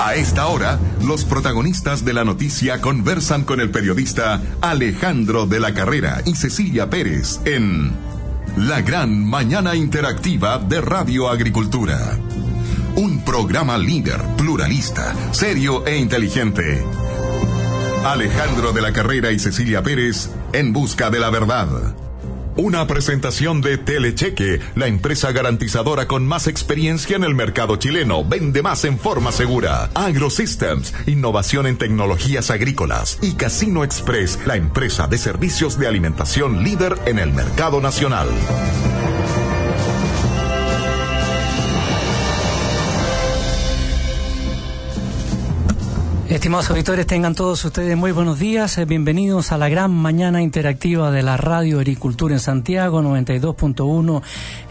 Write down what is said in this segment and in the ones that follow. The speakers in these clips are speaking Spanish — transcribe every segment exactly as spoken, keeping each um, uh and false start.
A esta hora, los protagonistas de la noticia conversan con el periodista Alejandro de la Carrera y Cecilia Pérez en La Gran Mañana Interactiva de Radio Agricultura. Un programa líder, pluralista, serio e inteligente. Alejandro de la Carrera y Cecilia Pérez en busca de la verdad. Una presentación de Telecheque, la empresa garantizadora con más experiencia en el mercado chileno. Vende más en forma segura. AgroSystems, innovación en tecnologías agrícolas. Y Casino Express, la empresa de servicios de alimentación líder en el mercado nacional. Estimados auditores, tengan todos ustedes muy buenos días. Bienvenidos a la gran mañana interactiva de la Radio Agricultura en Santiago, noventa y dos punto uno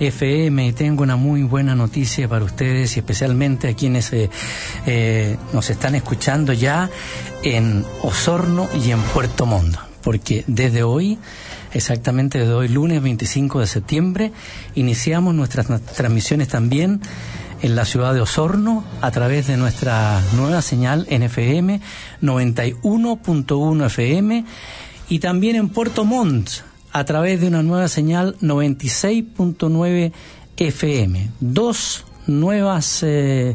F M. Y tengo una muy buena noticia para ustedes y especialmente a quienes eh, eh, nos están escuchando ya en Osorno y en Puerto Montt. Porque desde hoy, exactamente desde hoy, lunes veinticinco de septiembre, iniciamos nuestras transmisiones también en la ciudad de Osorno, a través de nuestra nueva señal en F M, noventa y uno punto uno F M, y también en Puerto Montt, a través de una nueva señal noventa y seis punto nueve F M. Dos nuevas eh,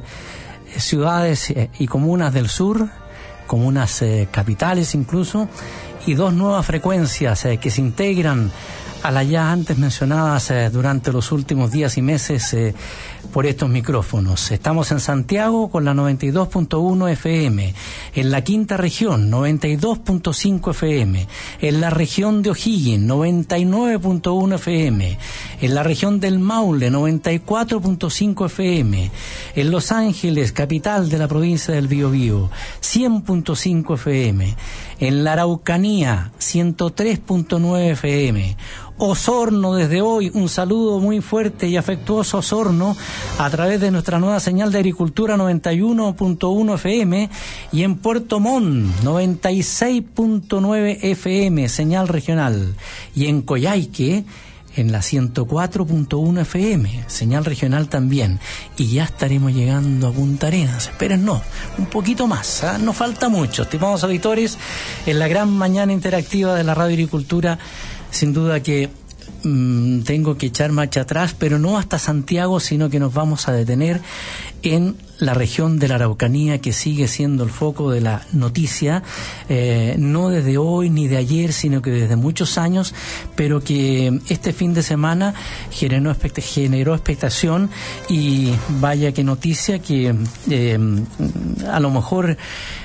ciudades eh, y comunas del sur, comunas eh, capitales incluso, y dos nuevas frecuencias eh, que se integran a las ya antes mencionadas eh, durante los últimos días y meses eh, por estos micrófonos. Estamos en Santiago con la noventa y dos punto uno F M, en la quinta región noventa y dos punto cinco F M, en la región de O'Higgins noventa y nueve punto uno F M, en la región del Maule noventa y cuatro punto cinco F M, en Los Ángeles, capital de la provincia del Biobío, cien punto cinco F M, en la Araucanía ciento tres punto nueve F M, Osorno desde hoy, un saludo muy fuerte y afectuoso a Osorno a través de nuestra nueva señal de agricultura noventa y uno punto uno F M, y en Puerto Montt noventa y seis punto nueve F M, señal regional, y en Coyhaique en la ciento cuatro punto uno F M, señal regional también, y ya estaremos llegando a Punta Arenas. Esperen, no, un poquito más, ¿eh? No falta mucho, estimados auditores, en la gran mañana interactiva de la Radio Agricultura. Sin duda que mmm, tengo que echar marcha atrás, pero no hasta Santiago, sino que nos vamos a detener en la región de la Araucanía, que sigue siendo el foco de la noticia, eh, no desde hoy ni de ayer, sino que desde muchos años, pero que este fin de semana generó, expect- generó expectación, y vaya que noticia que eh, a lo mejor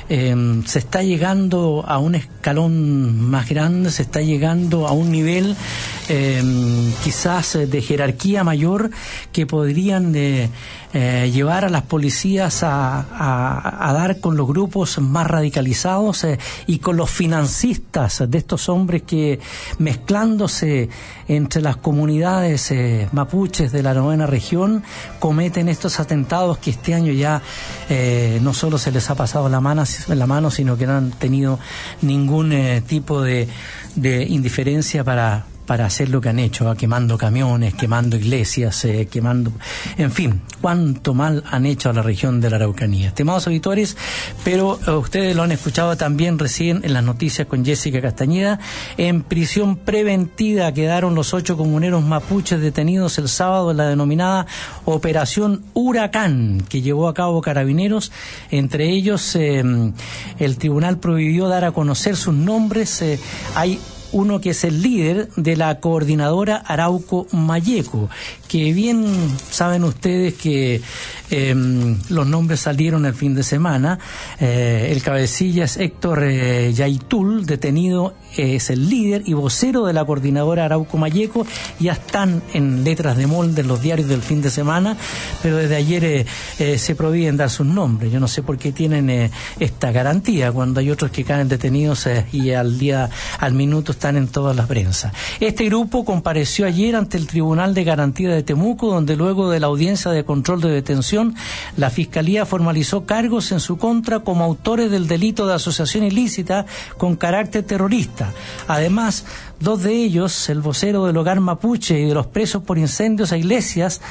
eh, se está llegando a un escalón más grande, se está llegando a un nivel eh, quizás de jerarquía mayor que podrían eh, eh, llevar a las policías a, a, a dar con los grupos más radicalizados eh, y con los financistas de estos hombres que, mezclándose entre las comunidades eh, mapuches de la novena región, cometen estos atentados que este año ya eh, no solo se les ha pasado la mano, la mano sino que no han tenido ningún eh, tipo de, de indiferencia para para hacer lo que han hecho, ¿eh? Quemando camiones, quemando iglesias, eh, quemando... En fin, cuánto mal han hecho a la región de la Araucanía. Estimados auditores, pero eh, ustedes lo han escuchado también recién en las noticias con Jessica Castañeda. En prisión preventiva quedaron los ocho comuneros mapuches detenidos el sábado en la denominada Operación Huracán, que llevó a cabo Carabineros. Entre ellos, eh, el tribunal prohibió dar a conocer sus nombres. Eh, hay uno que es el líder de la coordinadora Arauco Mayeco, que bien saben ustedes que eh, los nombres salieron el fin de semana. Eh, el cabecilla es Héctor eh, Yaitul, detenido, eh, es el líder y vocero de la coordinadora Arauco Mayeco. Ya están en letras de molde en los diarios del fin de semana, pero desde ayer eh, eh, se prohíben dar sus nombres. Yo no sé por qué tienen eh, esta garantía cuando hay otros que caen detenidos eh, y al día, al minuto están en todas las prensas. Este grupo compareció ayer ante el Tribunal de Garantía de Temuco, donde luego de la audiencia de control de detención, la Fiscalía formalizó cargos en su contra como autores del delito de asociación ilícita con carácter terrorista. Además, dos de ellos, el vocero del Hogar Mapuche y de los presos por incendios a iglesias,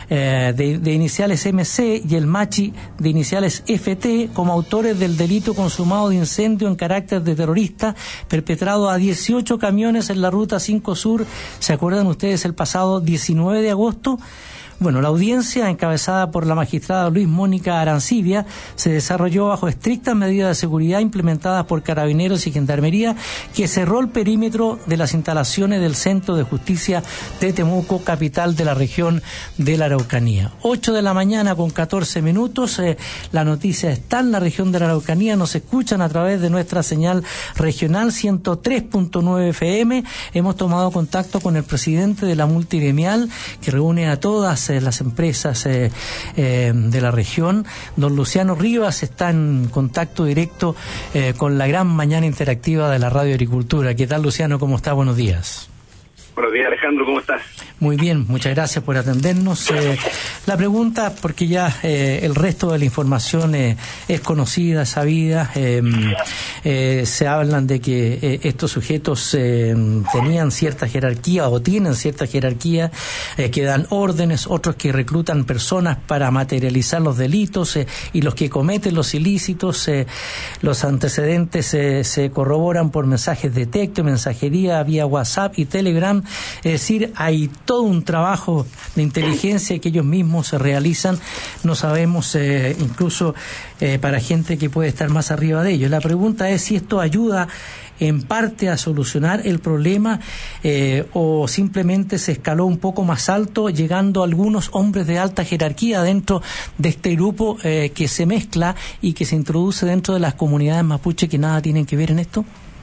eh, de, de iniciales M C y el Machi de iniciales F T como autores del delito consumado de incendio en carácter de terrorista perpetrado a dieciocho camiones en la ruta cinco Sur. ¿Se acuerdan ustedes el pasado diecinueve de agosto? Bueno, la audiencia, encabezada por la magistrada Luis Mónica Arancibia, se desarrolló bajo estrictas medidas de seguridad implementadas por Carabineros y Gendarmería, que cerró el perímetro de las instalaciones del Centro de Justicia de Temuco, capital de la región de la Araucanía. ocho de la mañana con catorce minutos, eh, la noticia está en la región de la Araucanía, nos escuchan a través de nuestra señal regional ciento tres punto nueve F M. Hemos tomado contacto con el presidente de la multigremial, que reúne a todas las empresas eh, eh, de la región. Don Luciano Rivas está en contacto directo eh, con la gran mañana interactiva de la Radio Agricultura. ¿Qué tal, Luciano? ¿Cómo está? Buenos días. Buenos días, Alejandro, ¿cómo estás? Muy bien, muchas gracias por atendernos. Eh, la pregunta, porque ya eh, el resto de la información eh, es conocida, sabida, eh, eh, se hablan de que eh, estos sujetos eh, tenían cierta jerarquía o tienen cierta jerarquía, eh, que dan órdenes, otros que reclutan personas para materializar los delitos eh, y los que cometen los ilícitos. Eh, los antecedentes eh, se corroboran por mensajes de texto, mensajería vía WhatsApp y Telegram. Es decir, hay todo un trabajo de inteligencia que ellos mismos se realizan, no sabemos, eh, incluso eh, para gente que puede estar más arriba de ellos. La pregunta es si esto ayuda en parte a solucionar el problema eh, o simplemente se escaló un poco más alto, llegando a algunos hombres de alta jerarquía dentro de este grupo eh, que se mezcla y que se introduce dentro de las comunidades mapuche que nada tienen que ver en esto.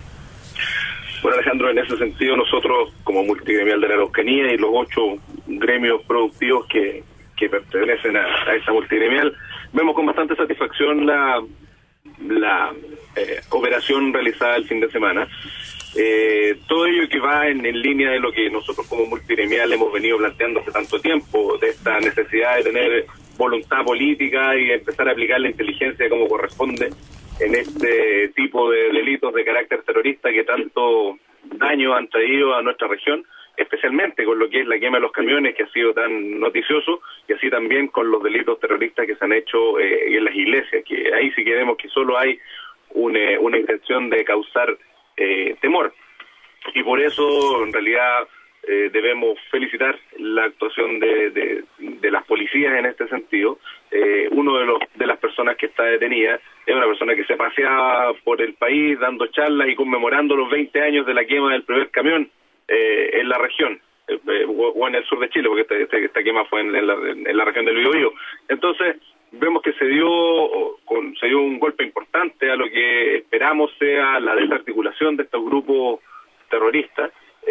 Bueno, Alejandro, en ese sentido nosotros como multigremial de la Araucanía y los ocho gremios productivos que, que pertenecen a, a esa multigremial, vemos con bastante satisfacción la, la eh, operación realizada el fin de semana. Eh, todo ello que va en, en línea de lo que nosotros como multigremial hemos venido planteando hace tanto tiempo, de esta necesidad de tener voluntad política y empezar a aplicar la inteligencia como corresponde en este tipo de delitos de carácter terrorista que tanto daño han traído a nuestra región, especialmente con lo que es la quema de los camiones, que ha sido tan noticioso, y así también con los delitos terroristas que se han hecho eh, en las iglesias, que ahí sí que vemos que solo hay una, una intención de causar eh, temor. Y por eso, en realidad, eh, debemos felicitar la actuación de, de, de las policías en este sentido. Eh, uno de los de las personas que está detenida es una persona que se paseaba por el país dando charlas y conmemorando los veinte años de la quema del primer camión eh, en la región, eh, o, o en el sur de Chile, porque esta, esta, esta quema fue en, en, la, en la región del Biobío. Entonces, vemos que se dio, con, se dio un golpe importante a lo que esperamos sea la desarticulación de estos grupos terroristas.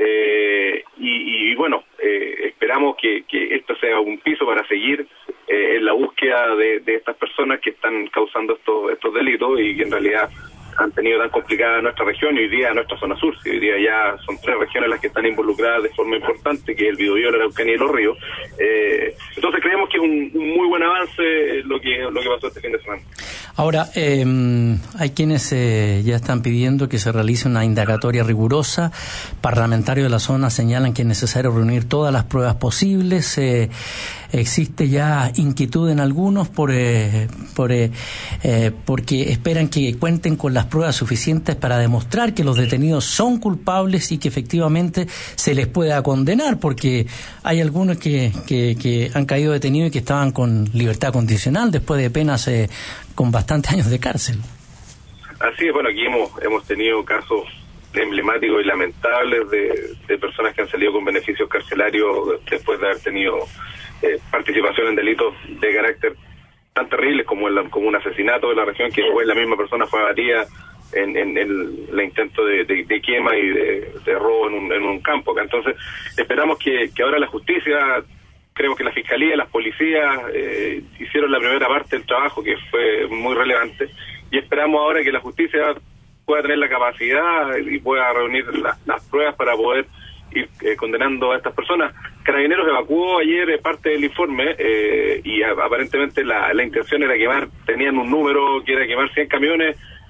Eh, y, y bueno, eh, esperamos que, que esto sea un piso para seguir eh, en la búsqueda de, de estas personas que están causando estos, estos delitos y que en realidad han tenido tan complicada nuestra región y hoy día nuestra zona sur. Hoy día ya son tres regiones las que están involucradas de forma importante, que es el Biobío, la Araucanía y los ríos. Eh, entonces creemos que es un, un muy buen avance lo que lo que pasó este fin de semana. Ahora, eh, hay quienes eh, ya están pidiendo que se realice una indagatoria rigurosa. Parlamentarios de la zona señalan que es necesario reunir todas las pruebas posibles. Eh, existe ya inquietud en algunos por, eh, por eh, eh, porque esperan que cuenten con las pruebas suficientes para demostrar que los detenidos son culpables y que efectivamente se les pueda condenar, porque hay algunos que, que, que han caído detenidos y que estaban con libertad condicional después de penas eh, con bastantes años de cárcel. Así es, bueno, aquí hemos hemos tenido casos emblemáticos y lamentables de, de personas que han salido con beneficios carcelarios después de haber tenido eh, participación en delitos de carácter tan terribles como el, como un asesinato de la región, que después la misma persona fue abatida en, en, en el intento de, de, de quema y de, de robo en un, en un campo. Entonces, esperamos que, que ahora la justicia, creemos que la Fiscalía y las policías eh, hicieron la primera parte del trabajo, que fue muy relevante, y esperamos ahora que la justicia pueda tener la capacidad y pueda reunir la, las pruebas para poder ir eh, condenando a estas personas. Carabineros evacuó ayer eh, parte del informe eh, y a, aparentemente la, la intención era quemar, tenían un número que era quemar cien camiones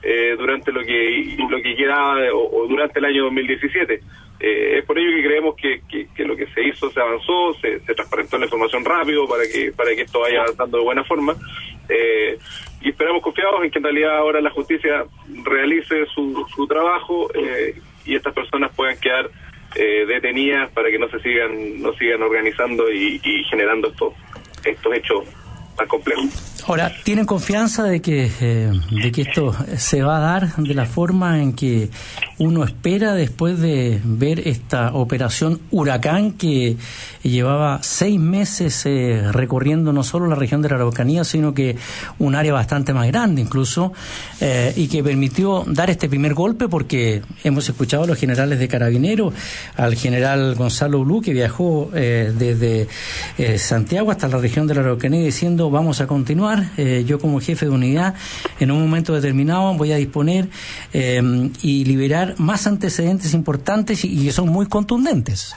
eh, durante lo que lo que quedaba o, o durante el año dos mil diecisiete. Eh, es por ello que creemos que, que, que lo que se hizo se avanzó, se, se transparentó la información rápido para que para que esto vaya avanzando de buena forma, eh, y esperamos confiados en que en realidad ahora la justicia realice su, su trabajo eh, y estas personas puedan quedar eh, detenidas para que no se sigan no sigan organizando y, y generando estos estos hechos tan complejos. Ahora, ¿tienen confianza de que eh, de que esto se va a dar de la forma en que uno espera después de ver esta operación Huracán que llevaba seis meses eh, recorriendo no solo la región de la Araucanía, sino que un área bastante más grande incluso, eh, y que permitió dar este primer golpe? Porque hemos escuchado a los generales de Carabineros, al general Gonzalo Blú, que viajó eh, desde eh, Santiago hasta la región de la Araucanía diciendo vamos a continuar. Eh, yo como jefe de unidad en un momento determinado voy a disponer eh, y liberar más antecedentes importantes y, y que son muy contundentes.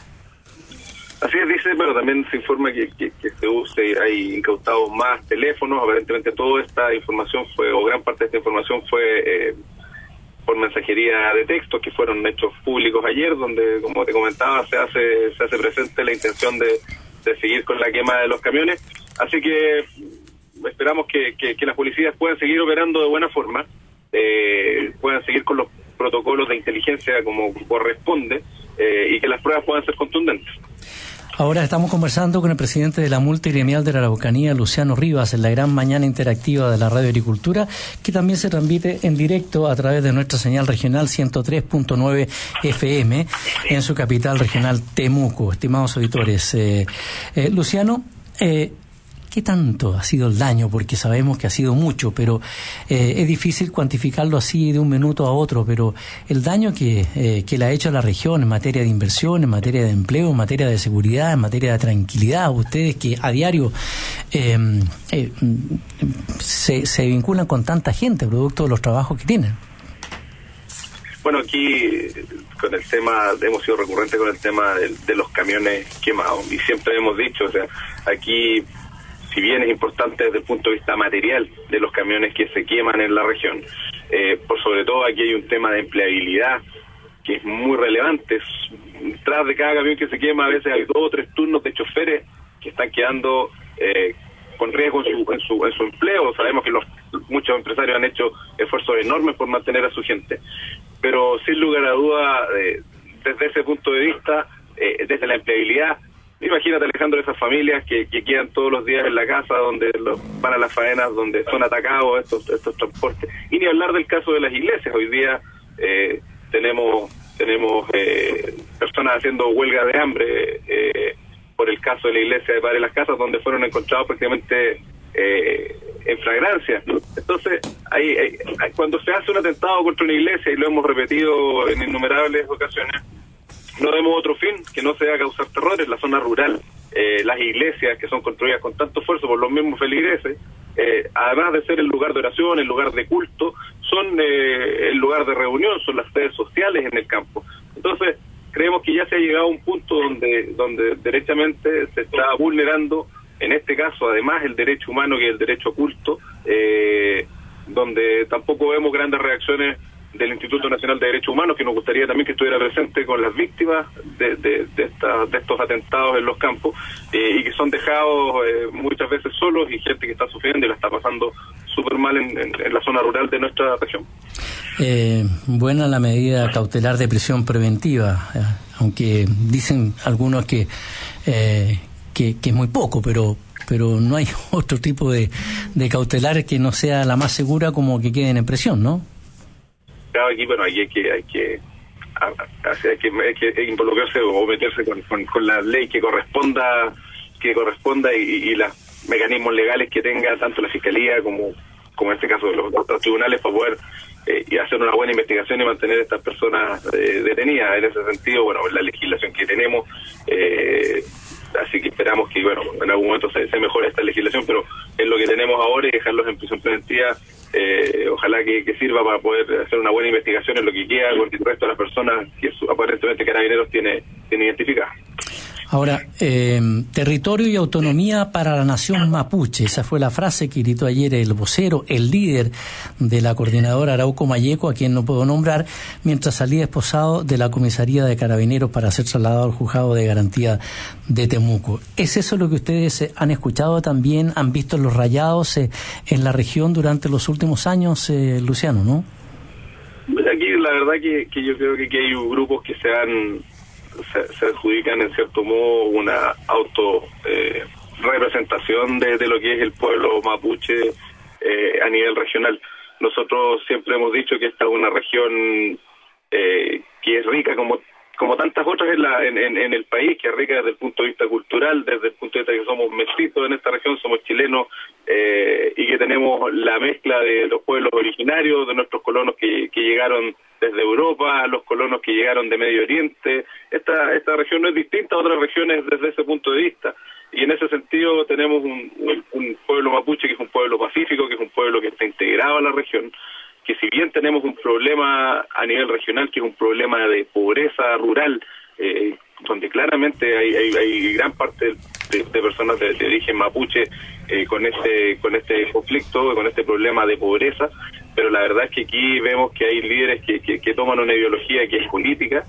Así es, dice, pero también se informa que, que, que se use, hay incautados más teléfonos. Aparentemente toda esta información fue, o gran parte de esta información fue eh, por mensajería de texto, que fueron hechos públicos ayer, donde, como te comentaba, se hace se hace presente la intención de, de seguir con la quema de los camiones. Así que esperamos que, que, que las policías puedan seguir operando de buena forma, eh, puedan seguir con los protocolos de inteligencia como corresponde, eh, y que las pruebas puedan ser contundentes. Ahora estamos conversando con el presidente de la Multigremial de la Araucanía, Luciano Rivas, en la gran mañana interactiva de la Radio Agricultura, que también se transmite en directo a través de nuestra señal regional ciento tres punto nueve F M en su capital regional, Temuco. Estimados auditores, eh, eh, Luciano, eh, ¿qué tanto ha sido el daño? Porque sabemos que ha sido mucho, pero eh, es difícil cuantificarlo así de un minuto a otro, pero el daño que, eh, que le ha hecho a la región en materia de inversión, en materia de empleo, en materia de seguridad, en materia de tranquilidad, ustedes que a diario eh, eh, se, se vinculan con tanta gente, producto de los trabajos que tienen. Bueno, aquí con el tema, hemos sido recurrentes con el tema de, de los camiones quemados, y siempre hemos dicho, o sea, aquí, si bien es importante desde el punto de vista material de los camiones que se queman en la región, eh, por sobre todo aquí hay un tema de empleabilidad que es muy relevante. Tras de cada camión que se quema a veces hay dos o tres turnos de choferes que están quedando eh, con riesgo en su, en su en su empleo. Sabemos que los muchos empresarios han hecho esfuerzos enormes por mantener a su gente, pero sin lugar a duda, eh, desde ese punto de vista, eh, desde la empleabilidad, imagínate, Alejandro, esas familias que, que quedan todos los días en la casa, donde los, van a las faenas, donde son atacados estos estos transportes. Y ni hablar del caso de las iglesias. Hoy día eh, tenemos tenemos eh, personas haciendo huelga de hambre eh, por el caso de la iglesia de Padre Las Casas, donde fueron encontrados prácticamente eh, en flagrancia. Entonces, hay, hay, hay, cuando se hace un atentado contra una iglesia, y lo hemos repetido en innumerables ocasiones, no vemos otro fin que no sea causar terror en la zona rural. Eh, las iglesias que son construidas con tanto esfuerzo por los mismos feligreses, eh, además de ser el lugar de oración, el lugar de culto, son eh, el lugar de reunión, son las sedes sociales en el campo. Entonces, creemos que ya se ha llegado a un punto donde donde derechamente se está vulnerando, en este caso, además el derecho humano, que es el derecho a culto, eh, donde tampoco vemos grandes reacciones del Instituto Nacional de Derechos Humanos, que nos gustaría también que estuviera presente con las víctimas de, de, de, esta, de estos atentados en los campos, eh, y que son dejados eh, muchas veces solos, y gente que está sufriendo y la está pasando súper mal en, en, en la zona rural de nuestra región. Eh, buena la medida cautelar de prisión preventiva, eh, aunque dicen algunos que, eh, que, que es muy poco, pero pero no hay otro tipo de, de cautelar que no sea la más segura, como que queden en prisión, ¿no? Claro, aquí, bueno, aquí hay que hay que, hay que, hay que involucrarse o meterse con, con, con la ley que corresponda que corresponda y, y los mecanismos legales que tenga tanto la Fiscalía como, como en este caso los otros tribunales, para poder eh, y hacer una buena investigación y mantener a estas personas eh, detenidas. En ese sentido, bueno, la legislación que tenemos, eh, así que esperamos que, bueno, en algún momento se, se mejore esta legislación, pero es lo que tenemos ahora, y dejarlos en prisión preventiva, eh, ojalá que, que sirva para poder hacer una buena investigación en lo que queda con el resto de las personas que su, aparentemente Carabineros tiene, tiene identificadas. Ahora, eh, territorio y autonomía para la nación mapuche, esa fue la frase que gritó ayer el vocero, el líder de la coordinadora Arauco Mayeco, a quien no puedo nombrar, mientras salía esposado de la comisaría de Carabineros para ser trasladado al juzgado de garantía de Temuco. ¿Es eso lo que ustedes han escuchado también, han visto los rayados eh, en la región durante los últimos años, eh, Luciano, no? Aquí la verdad que, que yo creo que aquí hay grupos que se han se, se adjudican en cierto modo una auto eh, representación de, de lo que es el pueblo mapuche eh, a nivel regional. Nosotros siempre hemos dicho que esta es una región eh, que es rica como como tantas otras en, la, en, en, en el país, que es rica desde el punto de vista cultural, desde el punto de vista que somos mestizos en esta región, somos chilenos, eh, y que tenemos la mezcla de los pueblos originarios, de nuestros colonos que, que llegaron desde Europa, los colonos que llegaron de Medio Oriente. Esta, esta región no es distinta a otras regiones desde ese punto de vista. Y en ese sentido tenemos un, un, un pueblo mapuche que es un pueblo pacífico, que es un pueblo que está integrado a la región, que si bien tenemos un problema a nivel regional, que es un problema de pobreza rural, eh, donde claramente hay, hay, hay gran parte de, de personas de, de origen mapuche eh, con este con este conflicto, con este problema de pobreza, pero la verdad es que aquí vemos que hay líderes que, que, que toman una ideología que es política,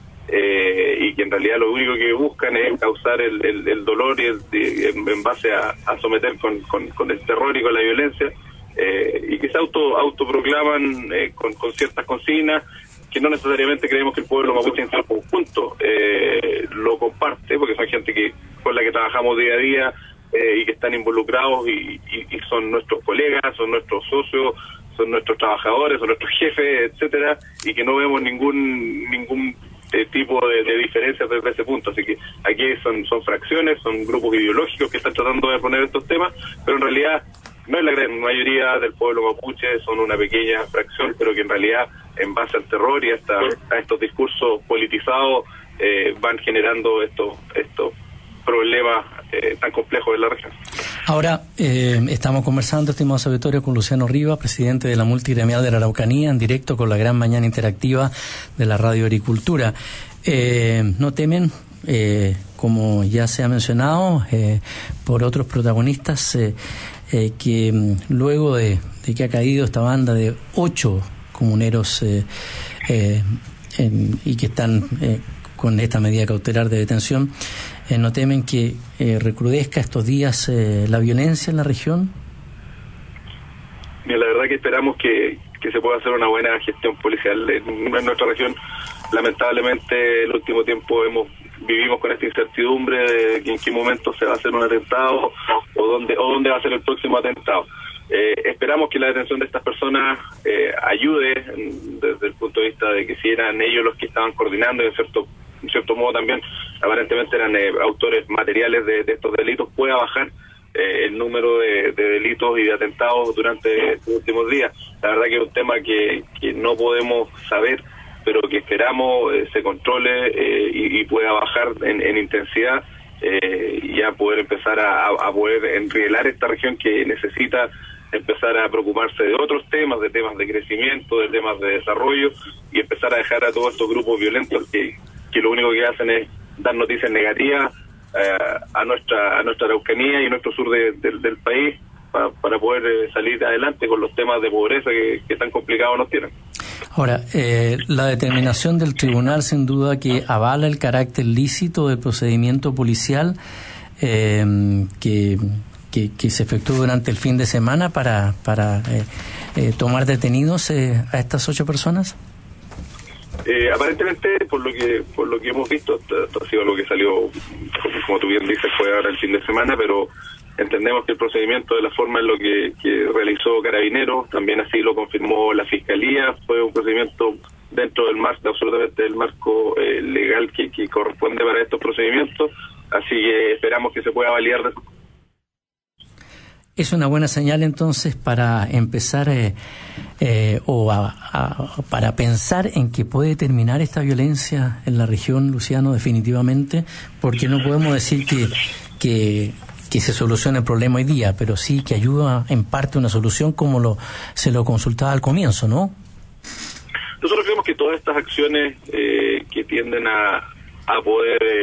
eh, y que en realidad lo único que buscan es causar el, el, el dolor y el, en, en base a, a someter con, con, con el terror y con la violencia. Eh, y que se auto autoproclaman eh, con, con ciertas consignas que no necesariamente creemos que el pueblo mapuche en su conjunto eh, lo comparte, porque son gente que con la que trabajamos día a día eh, y que están involucrados y, y, y son nuestros colegas, son nuestros socios, son nuestros trabajadores, son nuestros jefes, etcétera, y que no vemos ningún ningún eh, tipo de, de diferencias desde ese punto. Así que aquí son, son fracciones, son grupos ideológicos que están tratando de poner estos temas, pero en realidad no es la gran mayoría del pueblo mapuche, son una pequeña fracción, pero que en realidad, en base al terror y hasta a estos discursos politizados, eh, van generando estos estos problemas eh, tan complejos en la región. Ahora, eh, estamos conversando, estimados auditores, con Luciano Rivas, presidente de la Multigremial de la Araucanía, en directo con la gran mañana interactiva de la Radio Agricultura. Eh, no temen, eh, como ya se ha mencionado eh, por otros protagonistas, eh, Eh, que luego de, de que ha caído esta banda de ocho comuneros eh, eh, en, y que están eh, con esta medida cautelar de detención, eh, ¿no temen que eh, recrudezca estos días eh, la violencia en la región? Bien, la verdad que esperamos que, que se pueda hacer una buena gestión policial en, en nuestra región. Lamentablemente, el último tiempo hemos vivimos con esta incertidumbre de en qué momento se va a hacer un atentado o dónde o dónde va a ser el próximo atentado. Eh, esperamos que la detención de estas personas eh, ayude en, desde el punto de vista de que si eran ellos los que estaban coordinando y en cierto en cierto modo también aparentemente eran eh, autores materiales de, de estos delitos, pueda bajar eh, el número de, de delitos y de atentados durante estos últimos días. La verdad que es un tema que, que no podemos saber, pero que esperamos eh, se controle eh, y, y pueda bajar en, en intensidad eh, y ya poder empezar a, a poder enrielar esta región que necesita empezar a preocuparse de otros temas, de temas de crecimiento, de temas de desarrollo, y empezar a dejar a todos estos grupos violentos que, que lo único que hacen es dar noticias negativas eh, a nuestra a nuestra Araucanía y nuestro sur de, de, del país para, para poder eh, salir adelante con los temas de pobreza que, que tan complicados nos tienen. Ahora, eh, la determinación del tribunal sin duda que avala el carácter lícito del procedimiento policial eh, que, que, que se efectuó durante el fin de semana para, para eh, eh, tomar detenidos eh, a estas ocho personas. Eh, aparentemente, por lo que por lo que hemos visto, esto, esto ha sido algo que salió, como tú bien dices, fue ahora el fin de semana, pero entendemos que el procedimiento de la forma en lo que, que realizó Carabineros, también así lo confirmó la Fiscalía, fue un procedimiento dentro del marco, absolutamente del marco eh, legal que, que corresponde para estos procedimientos, así que esperamos que se pueda validar. De... Es una buena señal entonces para empezar eh, eh, o a, a, para pensar en que puede terminar esta violencia en la región, Luciano, definitivamente, porque no podemos decir que que que se solucione el problema hoy día, pero sí que ayuda en parte una solución como lo se lo consultaba al comienzo, ¿no? Nosotros creemos que todas estas acciones eh, que tienden a, a poder eh,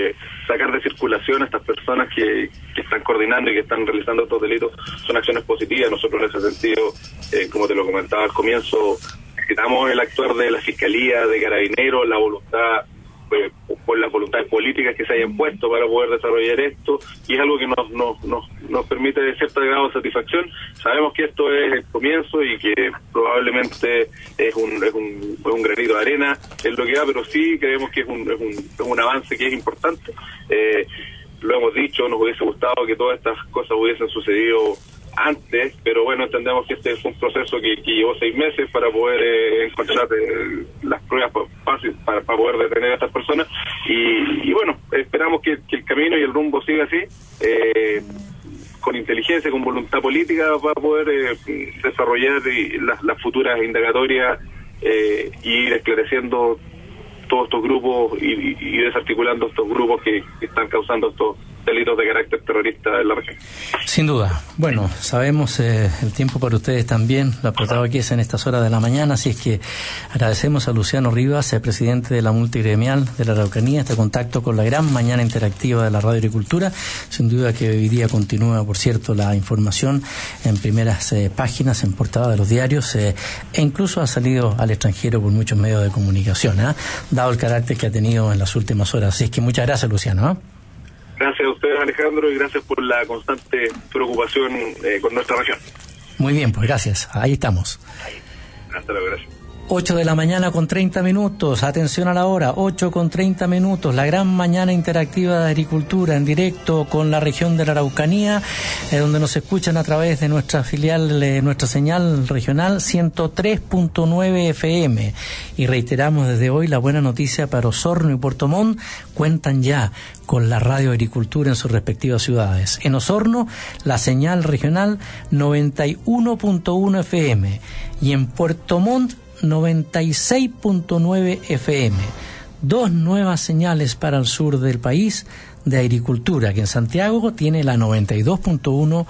sacar de circulación a estas personas que, que están coordinando y que están realizando estos delitos son acciones positivas. Nosotros en ese sentido, eh, como te lo comentaba al comienzo, necesitamos el actuar de la Fiscalía, de Carabineros, la voluntad, eh, por las voluntades políticas que se hayan puesto para poder desarrollar esto, y es algo que nos, nos, nos, nos permite de cierto grado de satisfacción. Sabemos que esto es el comienzo y que probablemente es un, es un, es un granito de arena en lo que va, pero sí creemos que es un, es un, es un avance que es importante. Eh, lo hemos dicho, nos hubiese gustado que todas estas cosas hubiesen sucedido antes, pero bueno, entendemos que este es un proceso que, que llevó seis meses para poder eh, encontrar eh, las pruebas fáciles para, para poder detener a estas personas, y, y bueno, esperamos que, que el camino y el rumbo siga así, eh, con inteligencia, con voluntad política, para poder eh, desarrollar y las, las futuras indagatorias eh, y ir esclareciendo todos estos grupos y, y, y desarticulando estos grupos que, que están causando estos delitos de carácter terrorista en la región. Sin duda. Bueno, sabemos eh, el tiempo para ustedes también, lo apretado aquí es en estas horas de la mañana, así es que agradecemos a Luciano Rivas, el presidente de la multigremial de la Araucanía, este contacto con la gran mañana interactiva de la Radio Agricultura. Sin duda que hoy día continúa, por cierto, la información en primeras eh, páginas, en portada de los diarios, eh, e incluso ha salido al extranjero por muchos medios de comunicación, ¿eh? dado el carácter que ha tenido en las últimas horas. Así es que muchas gracias, Luciano. ¿eh? Gracias a ustedes, Alejandro, y gracias por la constante preocupación eh, con nuestra región. Muy bien, pues gracias. Ahí estamos. Hasta luego, gracias. ocho de la mañana con treinta minutos, atención a la hora, ocho con treinta minutos, la gran mañana interactiva de agricultura en directo con la región de la Araucanía, eh, donde nos escuchan a través de nuestra filial, eh, nuestra señal regional ciento tres punto nueve F M, y reiteramos desde hoy la buena noticia para Osorno y Puerto Montt, cuentan ya con la Radio Agricultura en sus respectivas ciudades. En Osorno, la señal regional noventa y uno punto uno F M, y en Puerto Montt noventa y seis punto nueve F M. Dos nuevas señales para el sur del país de agricultura, que en Santiago tiene la noventa y dos punto uno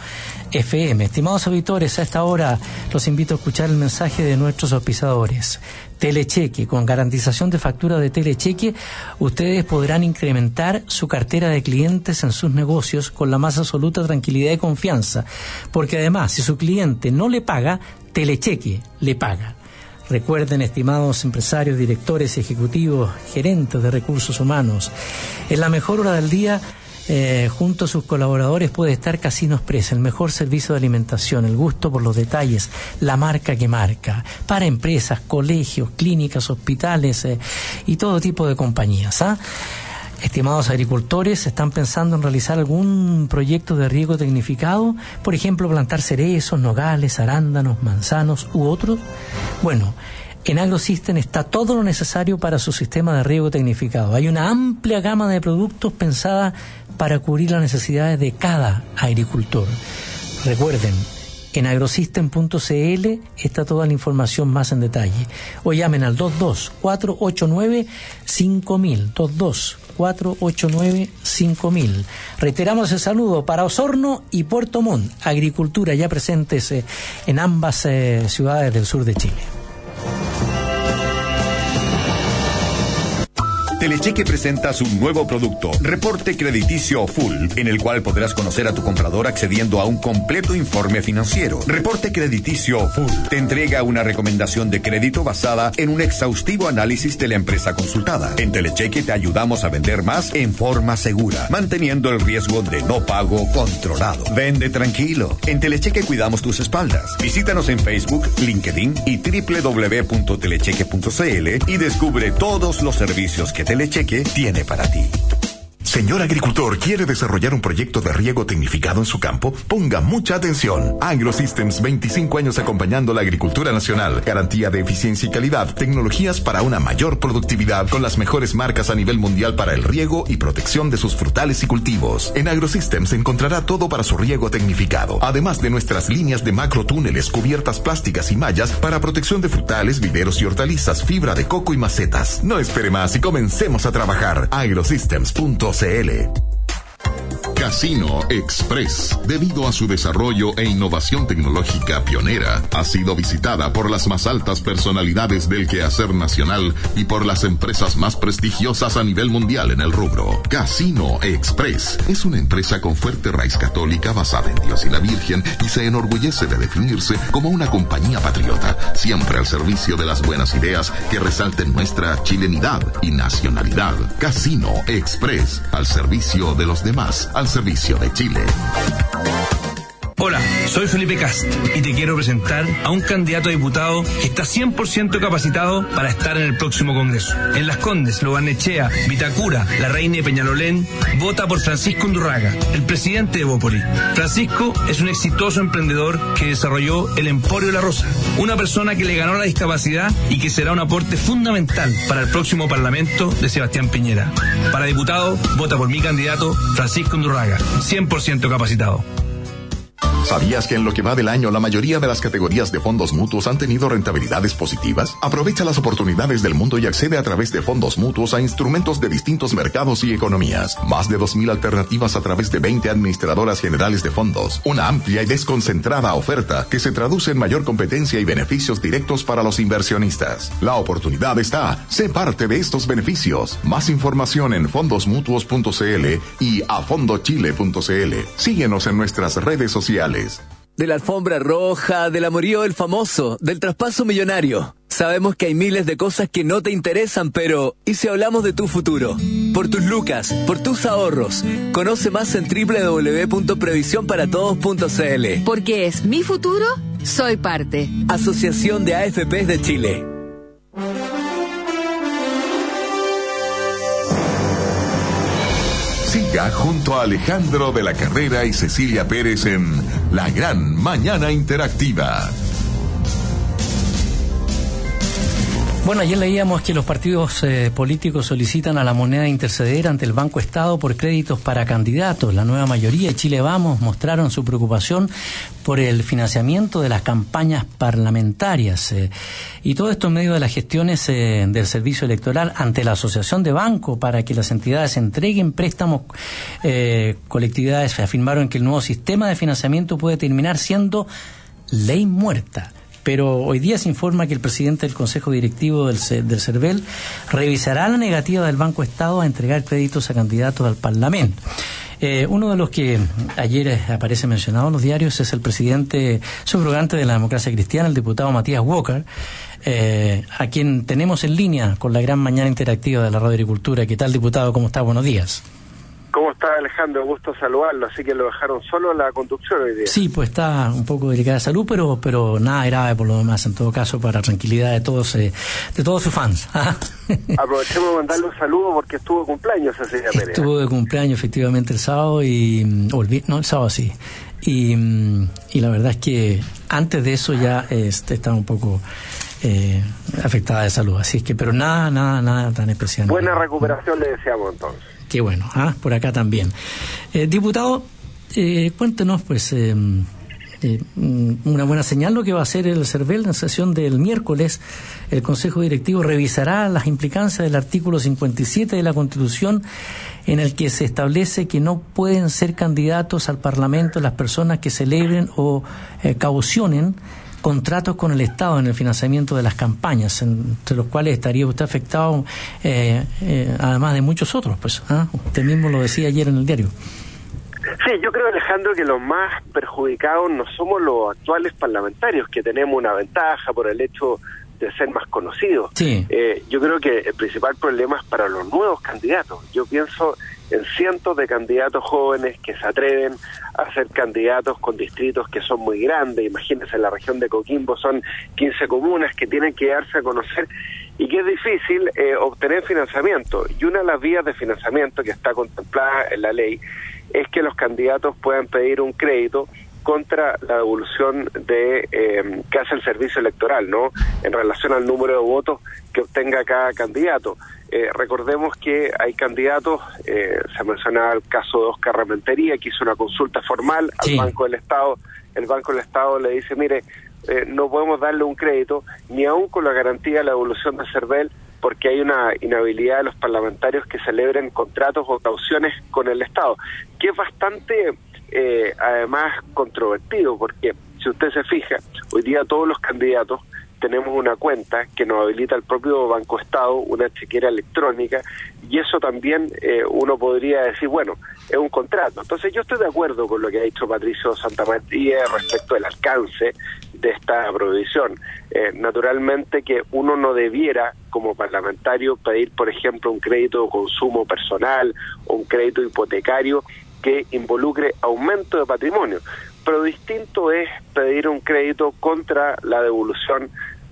F M. Estimados auditores, a esta hora los invito a escuchar el mensaje de nuestros auspiciadores. Telecheque, con garantización de factura de Telecheque, ustedes podrán incrementar su cartera de clientes en sus negocios con la más absoluta tranquilidad y confianza, porque además, si su cliente no le paga, Telecheque le paga. Recuerden, estimados empresarios, directores, ejecutivos, gerentes de recursos humanos, en la mejor hora del día, eh, junto a sus colaboradores, puede estar Casino Express, el mejor servicio de alimentación, el gusto por los detalles, la marca que marca, para empresas, colegios, clínicas, hospitales eh, y todo tipo de compañías, ¿ah? Estimados agricultores, ¿están pensando en realizar algún proyecto de riego tecnificado? Por ejemplo, plantar cerezos, nogales, arándanos, manzanos u otros. Bueno, en AgroSystem está todo lo necesario para su sistema de riego tecnificado. Hay una amplia gama de productos pensada para cubrir las necesidades de cada agricultor. Recuerden, en agrosystem punto c l está toda la información más en detalle. O llamen al dos dos cuatro ocho nueve cinco mil, dos dos cuatro ocho nueve cinco mil. Reiteramos el saludo para Osorno y Puerto Montt, agricultura ya presentes eh, en ambas eh, ciudades del sur de Chile. Telecheque presenta su nuevo producto, Reporte Crediticio Full, en el cual podrás conocer a tu comprador accediendo a un completo informe financiero. Reporte Crediticio Full te entrega una recomendación de crédito basada en un exhaustivo análisis de la empresa consultada. En Telecheque te ayudamos a vender más en forma segura, manteniendo el riesgo de no pago controlado. Vende tranquilo. En Telecheque cuidamos tus espaldas. Visítanos en Facebook, LinkedIn y doble u doble u doble u punto telecheque punto c l y descubre todos los servicios que Telecheque tiene para ti. Señor agricultor, ¿quiere desarrollar un proyecto de riego tecnificado en su campo? Ponga mucha atención. AgroSystems, veinticinco años acompañando la agricultura nacional. Garantía de eficiencia y calidad. Tecnologías para una mayor productividad con las mejores marcas a nivel mundial para el riego y protección de sus frutales y cultivos. En AgroSystems encontrará todo para su riego tecnificado. Además de nuestras líneas de macrotúneles, cubiertas plásticas y mallas para protección de frutales, viveros y hortalizas, fibra de coco y macetas. No espere más y comencemos a trabajar. agrosystems punto c l. Casino Express, debido a su desarrollo e innovación tecnológica pionera, ha sido visitada por las más altas personalidades del quehacer nacional y por las empresas más prestigiosas a nivel mundial en el rubro. Casino Express es una empresa con fuerte raíz católica basada en Dios y la Virgen y se enorgullece de definirse como una compañía patriota, siempre al servicio de las buenas ideas que resalten nuestra chilenidad y nacionalidad. Casino Express, al servicio de los demás, al servicio de Chile. Hola, soy Felipe Cast y te quiero presentar a un candidato a diputado que está cien por ciento capacitado para estar en el próximo Congreso. En Las Condes, Lo Barnechea, Vitacura, La Reina y Peñalolén, vota por Francisco Undurraga, el presidente de Bópoli. Francisco es un exitoso emprendedor que desarrolló el Emporio La Rosa, una persona que le ganó la discapacidad y que será un aporte fundamental para el próximo Parlamento de Sebastián Piñera. Para diputado, vota por mi candidato, Francisco Undurraga, cien por ciento capacitado. ¿Sabías que en lo que va del año la mayoría de las categorías de fondos mutuos han tenido rentabilidades positivas? Aprovecha las oportunidades del mundo y accede a través de fondos mutuos a instrumentos de distintos mercados y economías. Más de dos mil alternativas a través de veinte administradoras generales de fondos. Una amplia y desconcentrada oferta que se traduce en mayor competencia y beneficios directos para los inversionistas. La oportunidad está. Sé parte de estos beneficios. Más información en fondos mutuos punto c l y a fondo chile punto c l. Síguenos en nuestras redes sociales. De la alfombra roja, del amorío del famoso, del traspaso millonario. Sabemos que hay miles de cosas que no te interesan, pero ¿y si hablamos de tu futuro? Por tus lucas, por tus ahorros. Conoce más en doble u doble u doble u punto previsión para todos punto c l. Porque es mi futuro, soy parte. Asociación de A F Pes de Chile. Siga junto a Alejandro de la Carrera y Cecilia Pérez en La Gran Mañana Interactiva. Bueno, ayer leíamos que los partidos eh, políticos solicitan a la moneda interceder ante el Banco Estado por créditos para candidatos. La nueva mayoría y Chile Vamos mostraron su preocupación por el financiamiento de las campañas parlamentarias. Eh, y todo esto en medio de las gestiones eh, del servicio electoral ante la Asociación de Banco para que las entidades entreguen préstamos. Eh, colectividades afirmaron que el nuevo sistema de financiamiento puede terminar siendo ley muerta. Pero hoy día se informa que el presidente del Consejo Directivo del, del CERVEL revisará la negativa del Banco Estado a entregar créditos a candidatos al Parlamento. Eh, uno de los que ayer aparece mencionado en los diarios es el presidente subrogante de la Democracia Cristiana, el diputado Matías Walker, eh, a quien tenemos en línea con la Gran Mañana Interactiva de la Radio Agricultura. ¿Qué tal, diputado? ¿Cómo está? Buenos días. ¿Cómo está, Alejandro? Gusto saludarlo. Así que lo dejaron solo en la conducción hoy día. Sí, pues está un poco delicada de salud, pero pero nada grave por lo demás, en todo caso, para tranquilidad de todos eh, de todos sus fans. Aprovechemos de mandarle un saludo porque estuvo de cumpleaños ese día. Estuvo de cumpleaños efectivamente el sábado y... O el, no, el sábado sí. Y, y la verdad es que antes de eso ya este, estaba un poco... Eh, afectada de salud, así es que, pero nada, nada, nada tan especial. Buena recuperación le deseamos entonces. Qué bueno, ¿ah? Por acá también. Eh, diputado, eh, cuéntenos, pues, eh, eh, una buena señal lo que va a hacer el CERVEL en la sesión del miércoles. El Consejo Directivo revisará las implicancias del artículo cincuenta y siete de la Constitución, en el que se establece que no pueden ser candidatos al Parlamento las personas que celebren o eh, caucionen contratos con el Estado en el financiamiento de las campañas, entre los cuales estaría usted afectado, eh, eh, además de muchos otros, pues. ¿Ah? Usted mismo lo decía ayer en el diario. Sí, yo creo, Alejandro, que los más perjudicados no somos los actuales parlamentarios, que tenemos una ventaja por el hecho de ser más conocidos. Sí. Eh, yo creo que el principal problema es para los nuevos candidatos. Yo pienso en cientos de candidatos jóvenes que se atreven a ser candidatos con distritos que son muy grandes. Imagínense, en la región de Coquimbo son quince comunas que tienen que darse a conocer y que es difícil eh, obtener financiamiento. Y una de las vías de financiamiento que está contemplada en la ley es que los candidatos puedan pedir un crédito contra la devolución de eh, que hace el servicio electoral, ¿no? En relación al número de votos que obtenga cada candidato. Eh, recordemos que hay candidatos, eh, se mencionaba el caso de Oscar Rementería, que hizo una consulta formal al sí. Banco del Estado. El Banco del Estado le dice, mire, eh, no podemos darle un crédito, ni aún con la garantía de la devolución de CERVEL, porque hay una inhabilidad de los parlamentarios que celebren contratos o cauciones con el Estado, que es bastante, eh, además, controvertido, porque si usted se fija, hoy día todos los candidatos tenemos una cuenta que nos habilita el propio Banco Estado, una chequera electrónica, y eso también eh, uno podría decir, bueno, es un contrato. Entonces yo estoy de acuerdo con lo que ha dicho Patricio Santamaría respecto del alcance de esta prohibición. Eh, naturalmente que uno no debiera, como parlamentario, pedir, por ejemplo, un crédito de consumo personal o un crédito hipotecario que involucre aumento de patrimonio. Pero distinto es pedir un crédito contra la devolución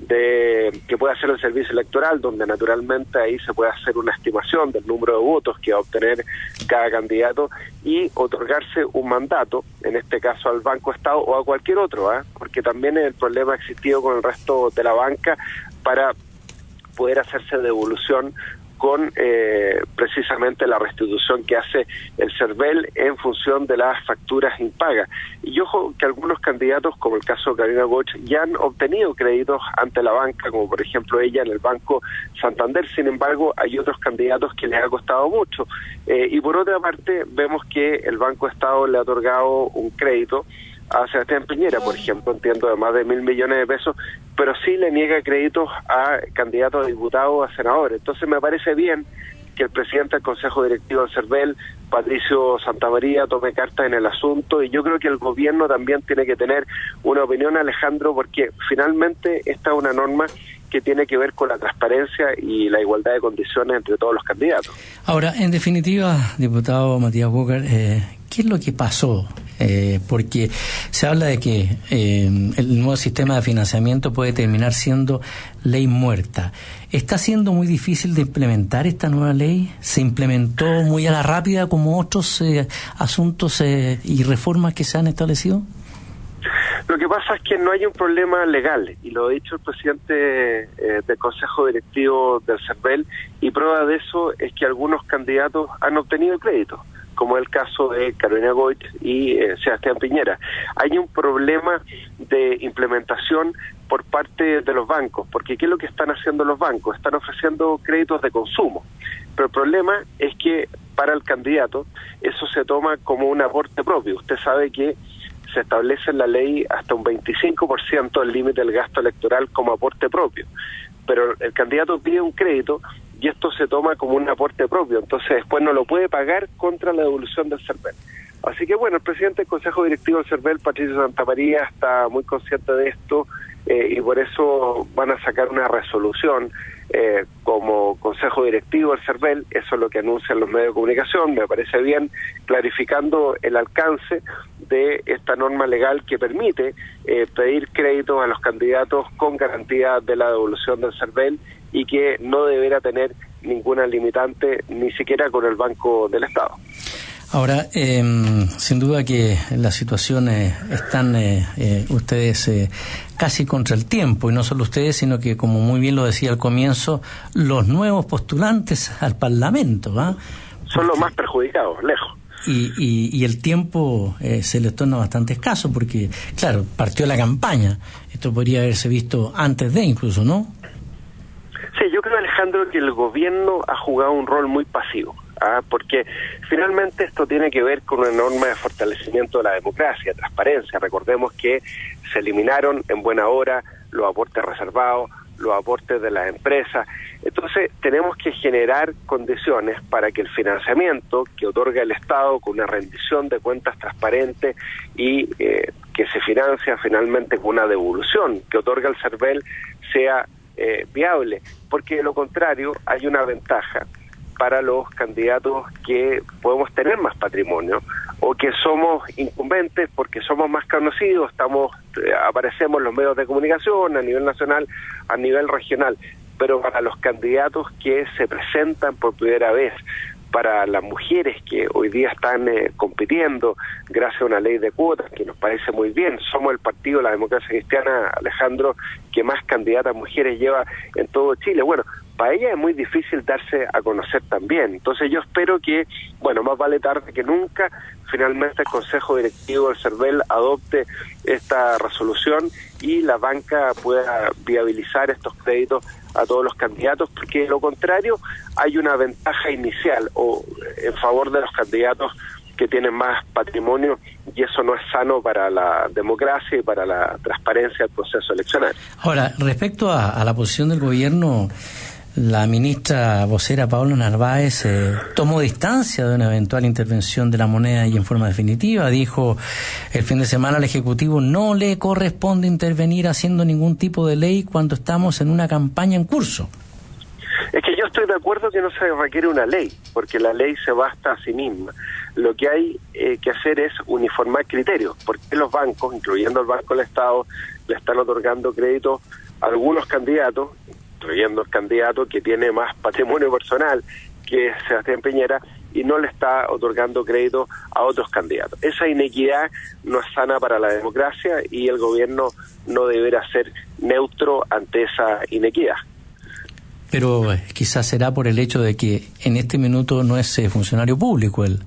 de que puede hacer el servicio electoral, donde naturalmente ahí se puede hacer una estimación del número de votos que va a obtener cada candidato y otorgarse un mandato, en este caso al Banco Estado o a cualquier otro, ¿eh? Porque también el problema ha existido con el resto de la banca para poder hacerse devolución con eh, precisamente la restitución que hace el CERVEL en función de las facturas impagas. Y ojo que algunos candidatos, como el caso de Karina Goch, ya han obtenido créditos ante la banca, como por ejemplo ella en el Banco Santander. Sin embargo, hay otros candidatos que les ha costado mucho. Eh, y por otra parte, vemos que el Banco Estado le ha otorgado un crédito a Sebastián Piñera, por ejemplo, entiendo, de más de mil millones de pesos, pero sí le niega créditos a candidatos a diputados, a senadores. Entonces me parece bien que el presidente del Consejo Directivo del CERVEL, Patricio Santamaría, tome cartas en el asunto, y yo creo que el gobierno también tiene que tener una opinión, Alejandro, porque finalmente esta es una norma que tiene que ver con la transparencia y la igualdad de condiciones entre todos los candidatos. Ahora, en definitiva, diputado Matías Walker, eh, ¿qué es lo que pasó? Eh, porque se habla de que eh, el nuevo sistema de financiamiento puede terminar siendo ley muerta. ¿Está siendo muy difícil de implementar esta nueva ley? ¿Se implementó muy a la rápida como otros eh, asuntos eh, y reformas que se han establecido? Lo que pasa es que no hay un problema legal, y lo ha dicho el presidente eh, del Consejo Directivo del CERVEL, y prueba de eso es que algunos candidatos han obtenido crédito, como el caso de Karina Goch y eh, Sebastián Piñera. Hay un problema de implementación por parte de los bancos, porque ¿qué es lo que están haciendo los bancos? Están ofreciendo créditos de consumo, pero el problema es que para el candidato eso se toma como un aporte propio. Usted sabe que se establece en la ley hasta un veinticinco por ciento del límite del gasto electoral como aporte propio, pero el candidato pide un crédito y esto se toma como un aporte propio, entonces después no lo puede pagar contra la devolución del CERVEL. Así que bueno, el presidente del Consejo Directivo del CERVEL, Patricio Santamaría, está muy consciente de esto eh, y por eso van a sacar una resolución eh, como Consejo Directivo del CERVEL. Eso es lo que anuncian los medios de comunicación, me parece bien, clarificando el alcance de esta norma legal que permite eh, pedir créditos a los candidatos con garantía de la devolución del CERVEL y que no deberá tener ninguna limitante, ni siquiera con el Banco del Estado. Ahora, eh, sin duda que las situaciones están eh, eh, ustedes eh, casi contra el tiempo, y no solo ustedes, sino que, como muy bien lo decía al comienzo, los nuevos postulantes al Parlamento, ¿ah? Son los más perjudicados, lejos. Y, y, y el tiempo eh, se les torna bastante escaso, porque, claro, partió la campaña. Esto podría haberse visto antes de, incluso, ¿no? Sí, yo creo, Alejandro, que el gobierno ha jugado un rol muy pasivo, ¿ah? Porque finalmente esto tiene que ver con una norma de fortalecimiento de la democracia, transparencia. Recordemos que se eliminaron en buena hora los aportes reservados, los aportes de las empresas. Entonces tenemos que generar condiciones para que el financiamiento que otorga el Estado, con una rendición de cuentas transparente y eh, que se financia finalmente con una devolución que otorga el CERVEL, sea eh, viable, porque de lo contrario hay una ventaja para los candidatos que podemos tener más patrimonio o que somos incumbentes porque somos más conocidos, estamos eh, aparecemos en los medios de comunicación a nivel nacional, a nivel regional, pero para los candidatos que se presentan por primera vez, para las mujeres que hoy día están eh, compitiendo gracias a una ley de cuotas que nos parece muy bien. Somos el partido de la democracia cristiana, Alejandro, que más candidatas mujeres lleva en todo Chile. Bueno, para ella es muy difícil darse a conocer también. Entonces yo espero que, bueno, más vale tarde que nunca, finalmente el Consejo Directivo del CERVEL adopte esta resolución y la banca pueda viabilizar estos créditos a todos los candidatos, porque de lo contrario hay una ventaja inicial o en favor de los candidatos que tienen más patrimonio, y eso no es sano para la democracia y para la transparencia del proceso electoral. Ahora, respecto a, a la posición del gobierno, la ministra vocera Paola Narváez eh, tomó distancia de una eventual intervención de la moneda y en forma definitiva. Dijo el fin de semana al Ejecutivo no le corresponde intervenir haciendo ningún tipo de ley cuando estamos en una campaña en curso. Es que yo estoy de acuerdo que no se requiere una ley, porque la ley se basta a sí misma. Lo que hay eh, que hacer es uniformar criterios, porque los bancos, incluyendo el Banco del Estado, le están otorgando crédito a algunos candidatos, incluyendo el candidato que tiene más patrimonio personal, que es Sebastián Piñera, y no le está otorgando crédito a otros candidatos. Esa inequidad no es sana para la democracia y el gobierno no deberá ser neutro ante esa inequidad. Pero eh, quizás será por el hecho de que en este minuto no es eh, funcionario público él.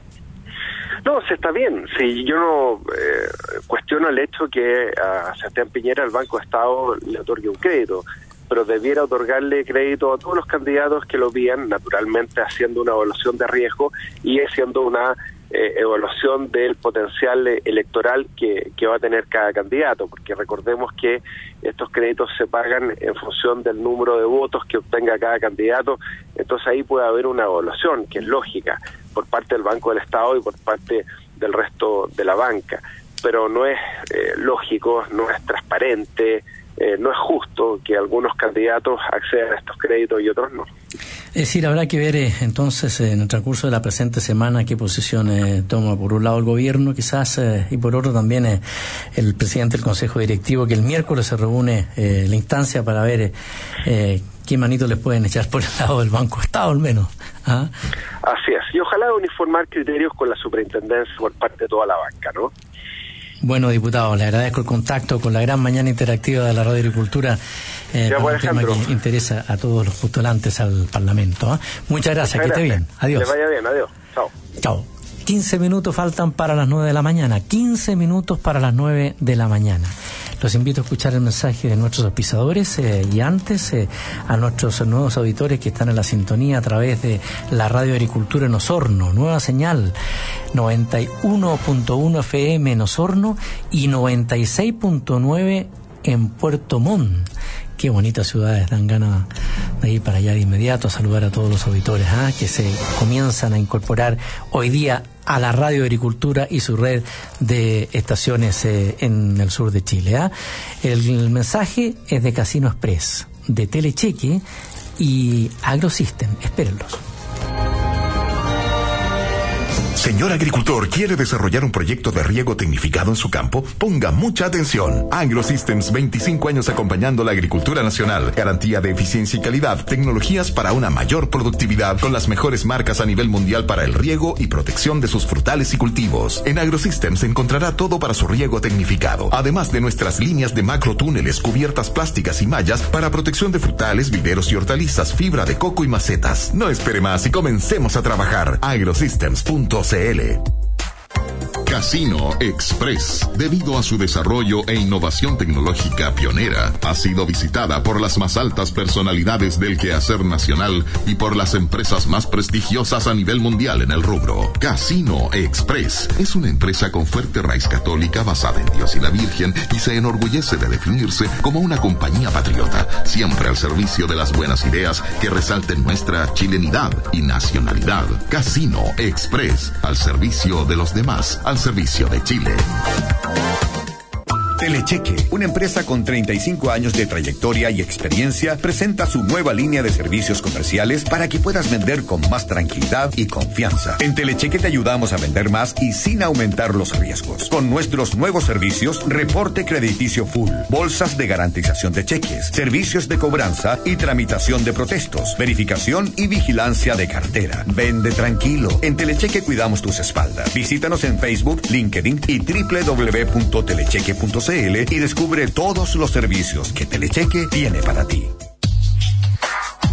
No, se está bien. Sí, yo no eh, cuestiono el hecho que a Sebastián Piñera el Banco de Estado le otorgue un crédito, pero debiera otorgarle crédito a todos los candidatos que lo pidan, naturalmente haciendo una evaluación de riesgo y haciendo una eh, evaluación del potencial electoral que, que va a tener cada candidato, porque recordemos que estos créditos se pagan en función del número de votos que obtenga cada candidato, entonces ahí puede haber una evaluación que es lógica por parte del Banco del Estado y por parte del resto de la banca, pero no es eh, lógico, no es transparente, eh, no es justo que algunos candidatos accedan a estos créditos y otros no. Es decir, habrá que ver eh, entonces eh, en el transcurso de la presente semana qué posición eh, toma por un lado el gobierno quizás eh, y por otro también eh, el presidente del Consejo Directivo, que el miércoles se reúne eh, la instancia para ver eh, qué manito les pueden echar por el lado del Banco Estado al menos. ¿Ah? Así es, y ojalá uniformar criterios con la superintendencia por parte de toda la banca, ¿no? Bueno, diputado, le agradezco el contacto con la gran mañana interactiva de la Radio Agricultura, eh, para un tema que interesa a todos los postulantes al Parlamento. ¿eh? Muchas gracias, Muchas que gracias. Esté bien. Adiós. Que vaya bien, adiós. Chao. Chao. quince minutos faltan para las nueve de la mañana. quince minutos para las nueve de la mañana. Los invito a escuchar el mensaje de nuestros auspiciadores eh, y antes eh, a nuestros nuevos auditores que están en la sintonía a través de la Radio Agricultura en Osorno, nueva señal noventa y uno punto uno F M en Osorno y noventa y seis punto nueve en Puerto Montt. Qué bonitas ciudades, dan ganas de ir para allá de inmediato a saludar a todos los auditores ¿eh? que se comienzan a incorporar hoy día a la Radio Agricultura y su red de estaciones eh, en el sur de Chile. ¿eh? El, el mensaje es de Casino Express, de Telecheque y AgroSystem. Espérenlos. Señor agricultor, ¿quiere desarrollar un proyecto de riego tecnificado en su campo? Ponga mucha atención. AgroSystems, veinticinco años acompañando la agricultura nacional. Garantía de eficiencia y calidad. Tecnologías para una mayor productividad con las mejores marcas a nivel mundial para el riego y protección de sus frutales y cultivos. En AgroSystems encontrará todo para su riego tecnificado. Además de nuestras líneas de macrotúneles, cubiertas plásticas y mallas para protección de frutales, viveros y hortalizas, fibra de coco y macetas. No espere más y comencemos a trabajar. agrosystems punto c l. Casino Express, debido a su desarrollo e innovación tecnológica pionera, ha sido visitada por las más altas personalidades del quehacer nacional y por las empresas más prestigiosas a nivel mundial en el rubro. Casino Express es una empresa con fuerte raíz católica basada en Dios y la Virgen y se enorgullece de definirse como una compañía patriota, siempre al servicio de las buenas ideas que resalten nuestra chilenidad y nacionalidad. Casino Express, al servicio de los demás, al servicio de Chile. Telecheque, una empresa con treinta y cinco años de trayectoria y experiencia, presenta su nueva línea de servicios comerciales para que puedas vender con más tranquilidad y confianza. En Telecheque te ayudamos a vender más y sin aumentar los riesgos. Con nuestros nuevos servicios, reporte crediticio full, bolsas de garantización de cheques, servicios de cobranza y tramitación de protestos, verificación y vigilancia de cartera. Vende tranquilo. En Telecheque cuidamos tus espaldas. Visítanos en Facebook, LinkedIn y doble u doble u doble u punto telecheque punto c l y descubre todos los servicios que Telecheque tiene para ti.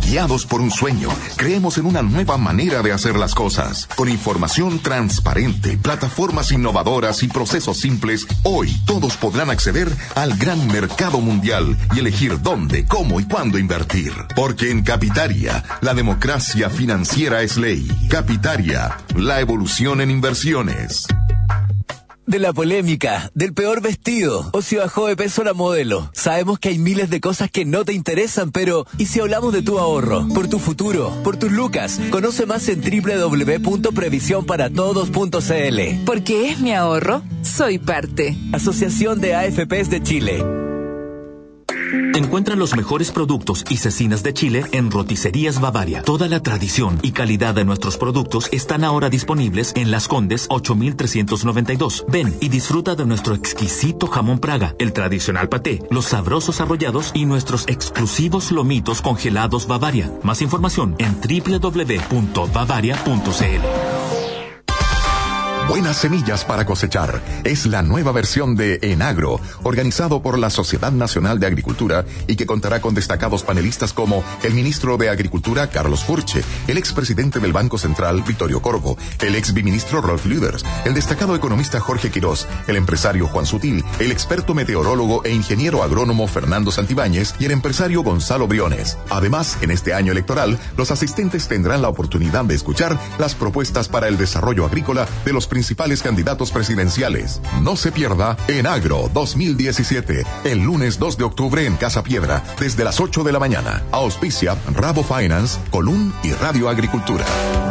Guiados por un sueño, creemos en una nueva manera de hacer las cosas. Con información transparente, plataformas innovadoras y procesos simples, hoy todos podrán acceder al gran mercado mundial y elegir dónde, cómo y cuándo invertir. Porque en Capitaria, la democracia financiera es ley. Capitaria, la evolución en inversiones. De la polémica, del peor vestido, o si bajó de peso la modelo. Sabemos que hay miles de cosas que no te interesan, pero ¿y si hablamos de tu ahorro? Por tu futuro, por tus lucas. Conoce más en doble u doble u doble u punto previsión para todos punto c l. Porque es mi ahorro, soy parte. Asociación de A F Pes de Chile. Encuentra los mejores productos y cecinas de Chile en Roticerías Bavaria. Toda la tradición y calidad de nuestros productos están ahora disponibles en Las Condes ocho mil trescientos noventa y dos. Ven y disfruta de nuestro exquisito jamón Praga, el tradicional paté, los sabrosos arrollados y nuestros exclusivos lomitos congelados Bavaria. Más información en doble u doble u doble u punto bavaria punto c l. Buenas semillas para cosechar es la nueva versión de Enagro, organizado por la Sociedad Nacional de Agricultura y que contará con destacados panelistas como el ministro de Agricultura, Carlos Furche, el expresidente del Banco Central, Vittorio Corvo, el ex biministro Rolf Lüders, el destacado economista Jorge Quirós, el empresario Juan Sutil, el experto meteorólogo e ingeniero agrónomo Fernando Santibáñez y el empresario Gonzalo Briones. Además, en este año electoral, los asistentes tendrán la oportunidad de escuchar las propuestas para el desarrollo agrícola de los principales candidatos presidenciales. No se pierda Enagro dos mil diecisiete, el lunes dos de octubre en Casa Piedra, desde las ocho de la mañana. Auspicia Rabo Finance, Colún y Radio Agricultura.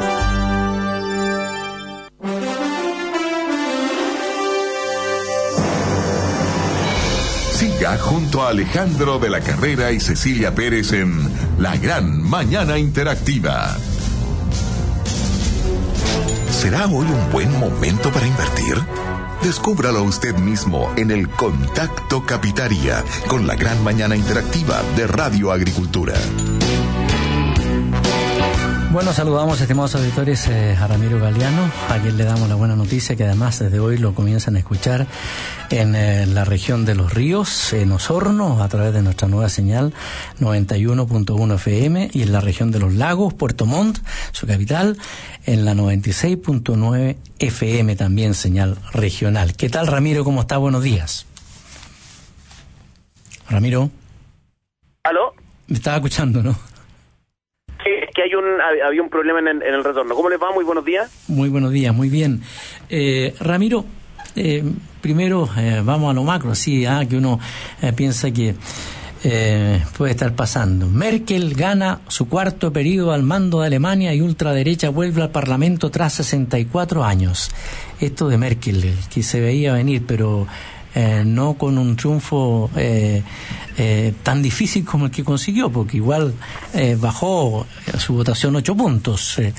Siga junto a Alejandro de la Carrera y Cecilia Pérez en La Gran Mañana Interactiva. ¿Será hoy un buen momento para invertir? Descúbralo usted mismo en el Contacto Capitaria con La Gran Mañana Interactiva de Radio Agricultura. Bueno, saludamos, estimados auditores, eh, a Ramiro Galeano, a quien le damos la buena noticia que además desde hoy lo comienzan a escuchar en eh, la región de Los Ríos, en Osorno, a través de nuestra nueva señal noventa y uno punto uno F M, y en la región de Los Lagos, Puerto Montt, su capital, en la noventa y seis punto nueve F M, también señal regional. ¿Qué tal, Ramiro? ¿Cómo está? Buenos días. Ramiro. ¿Aló? Me estaba escuchando, ¿no? Que hay un había un problema en el, en el retorno. ¿Cómo les va? Muy buenos días. Muy buenos días, muy bien. Eh, Ramiro, eh, primero eh, vamos a lo macro, sí, ah, que uno eh, piensa que eh, puede estar pasando. Merkel gana su cuarto periodo al mando de Alemania y ultraderecha vuelve al Parlamento tras sesenta y cuatro años. Esto de Merkel, que se veía venir, pero Eh, no con un triunfo eh, eh, tan difícil como el que consiguió, porque igual eh, bajó su votación ocho puntos. Eh,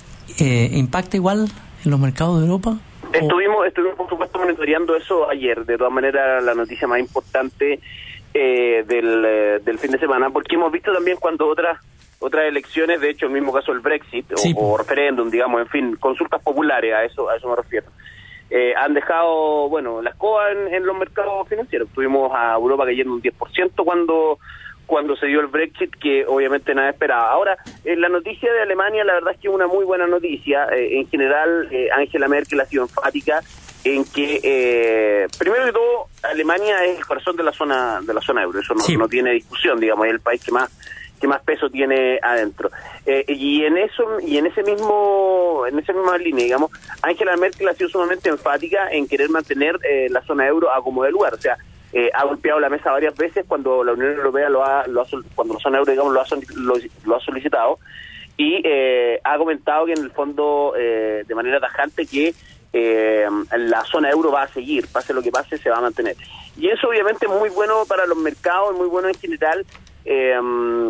eh, ¿Impacta igual en los mercados de Europa? Estuvimos, estuvimos por supuesto monitoreando eso ayer. De todas maneras, la noticia más importante eh, del, eh, del fin de semana, porque hemos visto también cuando otras otras elecciones, de hecho el mismo caso del Brexit, sí, o, o referéndum, digamos, en fin, consultas populares, a eso a eso me refiero. Eh, han dejado, bueno, la escoba en, en los mercados financieros. Tuvimos a Europa cayendo un diez por ciento cuando cuando se dio el Brexit, que obviamente nadie esperaba. Ahora, eh, la noticia de Alemania, la verdad es que es una muy buena noticia. Eh, en general, eh, Angela Merkel ha sido enfática en que, eh, primero que todo, Alemania es el corazón de la zona de la zona euro. Eso no, sí. no tiene discusión, digamos, es el país que más que más peso tiene adentro. Eh, y en eso y en ese mismo en esa misma línea, digamos, Angela Merkel ha sido sumamente enfática en querer mantener eh, la zona euro a como de lugar. O sea, eh, ha golpeado la mesa varias veces cuando la Unión Europea lo ha, lo ha cuando la zona euro, digamos, lo ha, lo, lo ha solicitado, y eh, ha comentado que en el fondo eh, de manera tajante que eh, la zona euro va a seguir, pase lo que pase, se va a mantener. Y eso obviamente es muy bueno para los mercados, muy bueno en general, eh,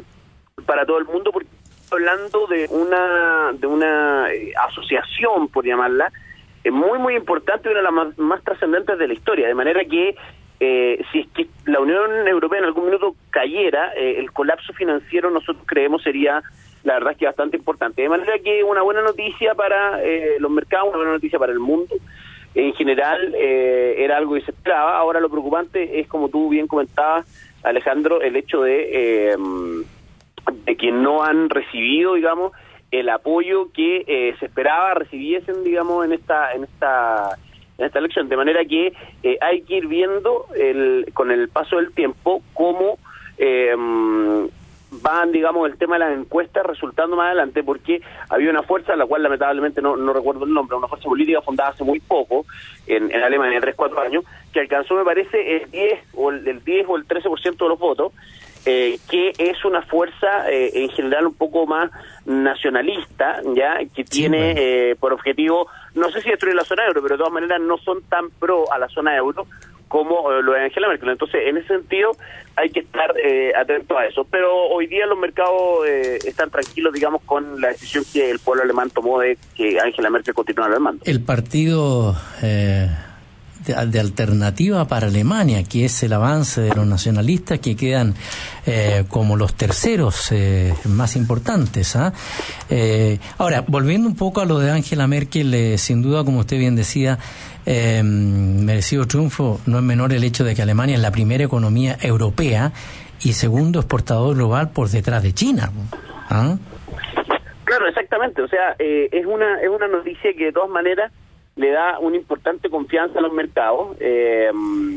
para todo el mundo, porque hablando de una de una eh, asociación, por llamarla, eh, muy muy importante, una de las más, más trascendentes de la historia, de manera que eh, si es que la Unión Europea en algún minuto cayera, eh, el colapso financiero nosotros creemos sería, la verdad es que bastante importante, de manera que una buena noticia para eh, los mercados, una buena noticia para el mundo. En general eh, era algo que se esperaba. Ahora lo preocupante es, como tú bien comentabas, Alejandro, el hecho de eh, de que no han recibido, digamos, el apoyo que eh, se esperaba recibiesen, digamos, en esta en esta en esta elección, de manera que eh, hay que ir viendo el, con el paso del tiempo cómo eh, van, digamos, el tema de las encuestas resultando más adelante, porque había una fuerza, la cual lamentablemente no, no recuerdo el nombre, una fuerza política fundada hace muy poco en, en Alemania, tres, cuatro años, que alcanzó, me parece, el diez o el, el diez o el trece por ciento de los votos, eh, que es una fuerza eh, en general un poco más nacionalista, ya que tiene sí, eh, por objetivo, no sé si destruir la zona euro, pero de todas maneras no son tan pro a la zona euro como eh, lo es Angela Merkel. Entonces, en ese sentido, hay que estar eh, atentos a eso. Pero hoy día los mercados eh, están tranquilos, digamos, con la decisión que el pueblo alemán tomó de que Angela Merkel continuara al mando. El partido eh, de, de alternativa para Alemania, que es el avance de los nacionalistas, que quedan eh, como los terceros eh, más importantes. ¿eh? Eh, ahora, volviendo un poco a lo de Angela Merkel, eh, sin duda, como usted bien decía, Eh, merecido triunfo. No es menor el hecho de que Alemania es la primera economía europea y segundo exportador global por detrás de China. ¿Ah? Claro, exactamente. O sea, eh, es una es una noticia que de todas maneras le da una importante confianza a los mercados eh,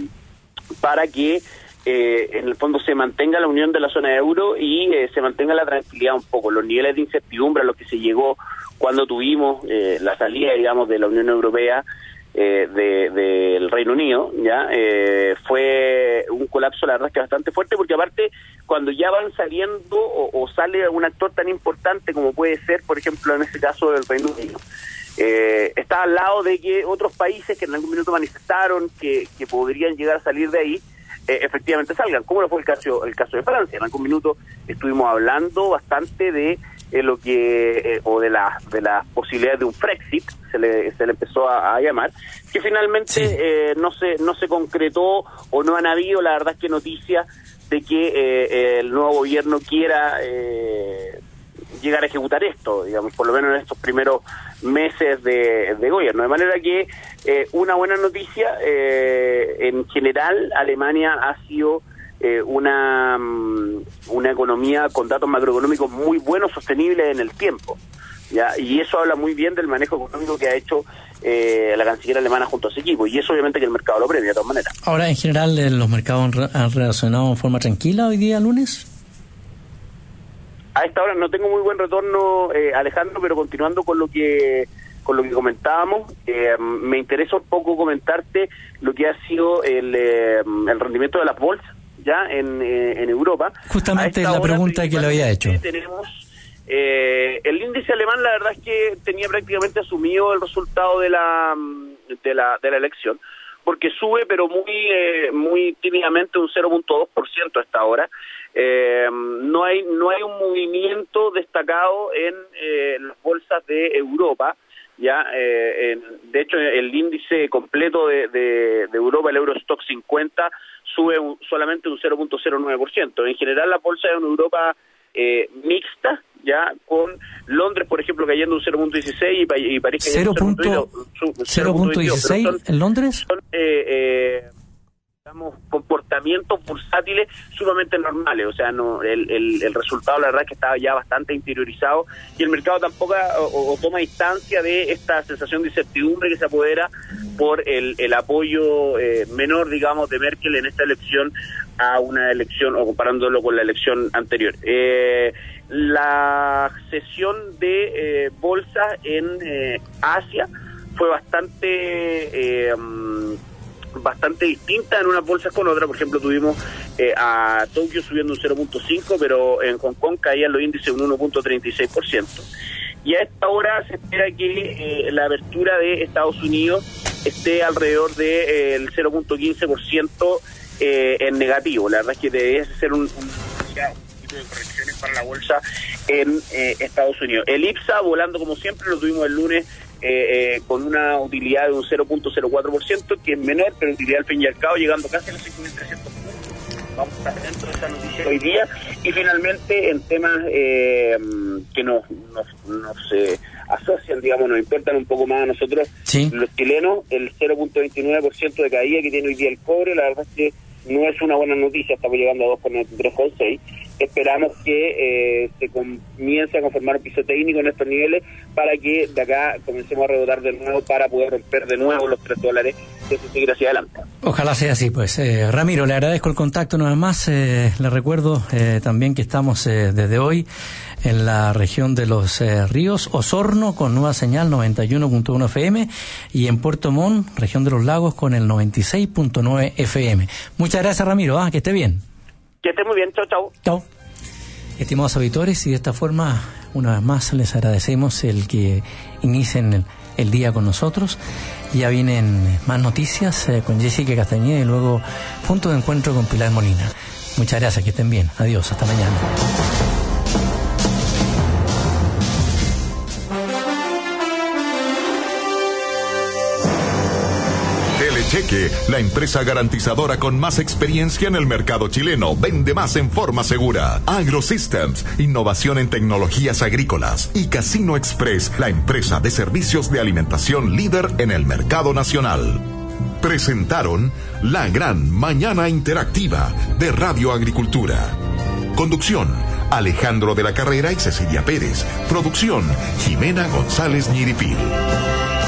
para que eh, en el fondo se mantenga la unión de la zona euro y eh, se mantenga la tranquilidad un poco. Los niveles de incertidumbre a los que se llegó cuando tuvimos eh, la salida, digamos, de la Unión Europea Eh, de, del Reino Unido, ya eh, fue un colapso, la verdad es que bastante fuerte, porque aparte cuando ya van saliendo o, o sale un actor tan importante como puede ser, por ejemplo, en este caso del Reino Unido, eh, está al lado de que otros países que en algún minuto manifestaron que, que podrían llegar a salir de ahí, eh, efectivamente salgan, como lo fue el caso el caso de Francia. En algún minuto estuvimos hablando bastante de eh, lo que eh, o de la de las posibilidades de un Brexit, se le se le empezó a, a llamar, que finalmente sí. eh, no se no se concretó o no han habido, la verdad es que noticias de que eh, el nuevo gobierno quiera eh, llegar a ejecutar esto, digamos, por lo menos en estos primeros meses de, de gobierno. De manera que eh, una buena noticia, eh, en general Alemania ha sido eh, una, una economía con datos macroeconómicos muy buenos, sostenibles en el tiempo. ¿Ya? Y eso habla muy bien del manejo económico que ha hecho eh, la canciller alemana junto a su equipo, y eso obviamente que el mercado lo premia de todas maneras. Ahora, en general, eh, ¿los mercados han, re han reaccionado en forma tranquila hoy día, lunes? A esta hora no tengo muy buen retorno, eh, Alejandro, pero continuando con lo que con lo que comentábamos, eh, me interesa un poco comentarte lo que ha sido el, eh, el rendimiento de las bolsas ya en, eh, en Europa. Justamente la pregunta que le había hecho. Tenemos Eh, el índice alemán, la verdad es que tenía prácticamente asumido el resultado de la de la, de la elección, porque sube, pero muy eh, muy tímidamente, un cero punto dos por ciento hasta ahora. Eh, no hay no hay un movimiento destacado en eh, las bolsas de Europa. Ya, eh, en, de hecho, el índice completo de, de, de Europa, el Eurostock cincuenta, sube un, solamente un cero punto cero nueve por ciento. En general, las bolsas en Europa eh, mixta, ya, con Londres, por ejemplo, cayendo un cero punto dieciséis y, y París cayendo un cero punto dieciséis en Londres. Son, eh, eh, digamos, comportamientos bursátiles sumamente normales, o sea, no el, el, el resultado, la verdad, es que estaba ya bastante interiorizado y el mercado tampoco o, o toma distancia de esta sensación de incertidumbre que se apodera por el, el apoyo eh, menor, digamos, de Merkel en esta elección a una elección, o comparándolo con la elección anterior. Eh, la sesión de eh, bolsa en eh, Asia fue bastante eh, bastante distinta en unas bolsas con otras. Por ejemplo, tuvimos eh, a Tokio subiendo un cero punto cinco, pero en Hong Kong caían los índices un uno punto treinta y seis por ciento. Y a esta hora se espera que eh, la apertura de Estados Unidos esté alrededor del de, eh, cero punto quince por ciento eh, en negativo. La verdad es que debe ser un, un, ya, un tipo de correcciones para la bolsa en eh, Estados Unidos. El I P S A volando como siempre, lo tuvimos el lunes eh, eh, con una utilidad de un cero punto cero cuatro por ciento, que es menor, pero utilidad al fin y al cabo llegando casi a los cinco mil trescientos puntos. Vamos a estar dentro de esta noticia hoy día. Y finalmente, en temas eh, que nos, nos, nos eh, asocian, digamos, nos importan un poco más a nosotros, ¿sí?, los chilenos, el cero punto veintinueve por ciento de caída que tiene hoy día el cobre, la verdad es que no es una buena noticia, estamos llegando a dos coma noventa y tres con seis, esperamos que eh, se comience a conformar un piso técnico en estos niveles para que de acá comencemos a rebotar de nuevo para poder romper de nuevo los tres dólares y así seguir hacia adelante. Ojalá sea así, pues. Eh, Ramiro, le agradezco el contacto una vez más. Eh, le recuerdo eh, también que estamos eh, desde hoy en la región de los eh, ríos, Osorno con nueva señal noventa y uno punto uno F M y en Puerto Montt, región de los lagos, con el noventa y seis punto nueve F M. Muchas gracias, Ramiro. Ah, que esté bien. Que esté muy bien. Chao, chao. Chao. Estimados auditores, y de esta forma, una vez más, les agradecemos el que inicien el, el día con nosotros. Ya vienen más noticias eh, con Jessica Castañeda y luego punto de encuentro con Pilar Molina. Muchas gracias, que estén bien. Adiós, hasta mañana. Cheque, la empresa garantizadora con más experiencia en el mercado chileno, vende más en forma segura. AgroSystems, innovación en tecnologías agrícolas. Y Casino Express, la empresa de servicios de alimentación líder en el mercado nacional. Presentaron La Gran Mañana Interactiva de Radio Agricultura. Conducción, Alejandro de la Carrera y Cecilia Pérez. Producción, Jimena González Ñiripil.